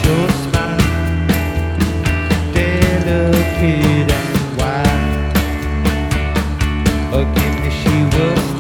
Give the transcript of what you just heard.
your smile, delicate and wild. Give me, she will